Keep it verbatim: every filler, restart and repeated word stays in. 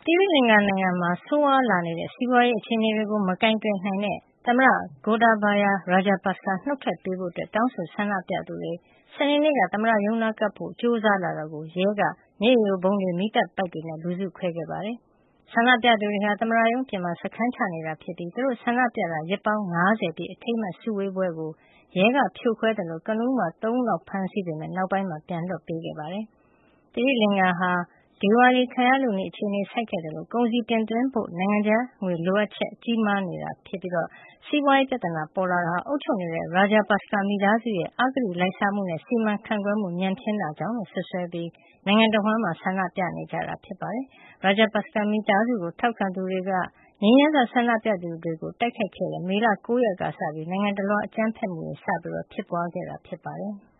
သီရိလင်္ကာနိုင်ငံမှာဆိုးဝါးလာနေတဲ့စီးပွါးရေးအခြေအနေတွေကိုမကိုင်တွယ်နိုင်တဲ့သမ္မတ Gotabaya Rajapaksa နုတ်ထွက်ပေးဖို့တောင်းဆိုဆန္ဒပြသူတွေစနေနေ့ကသမ္မတရုံးနားကပ်ဖို့ကြိုးစားလာတာကိုရဲကမျက်ရည်ယိုဗုံးတွေ၊မီးသတ်ပိုက်တွေနဲ့လူစုခွဲခဲ့ပါတယ်။ဆန္ဒပြသူတွေဟာသမ္မတရုံးအပြင်မှာစခန်းချနေတာဖြစ်ပြီးသူတို့ဆန္ဒပြတာရက်ပေါင်း၅၀ပြည့်အထိမ်းအမှတ်စုဝေးပွဲကိုရဲကဖြိုခွဲသလိုကနဦးမှာသုံးဦးလောက်ဖမ်းဆီးပေမယ့်နောက်ပိုင်းမှာပြန်လွှတ်ပေးခဲ့ပါတယ်။သီရိလင်္ကာဟာဒေဝါလီခံရလုနီးအခြေအနေဆိုက်ခဲ့သလိုကုန်စည်တင်သွင်းဖို့နိုင်ငံခြားငွေလိုအပ်ချက်ကြီးမားနေတာဖြစ်ပြီးစီးပွါးရေးပြဿနာပေါ်လာတာဟာအုပ်ချုပ်နေတဲ့ Rajapaksa မိသားစုရဲ့အဂတိလိုက်စားမှုနဲ့စီမံခန့်ခွဲမှုညံ့ဖျင်းတာကြောင့်လို့စွပ်စွဲပြီးနိုင်ငံတဝှမ်းမှာဆန္ဒပြနေကြတာဖြစ်ပါတယ်။ Rajapaksa မိသားစုကိုထောက်ခံသူတွေကငြိမ်းချမ်းစွာဆန္ဒပြသူတွေကိုတိုက်ခိုက်ခဲ့တဲ့မေလ၉ ရက်ကစပြီးနိုင်ငံတလွှားအကြမ်းဖက်မှုတွေစတင်ဖြစ်ပွါးခဲ့တာဖြစ်ပါတယ်။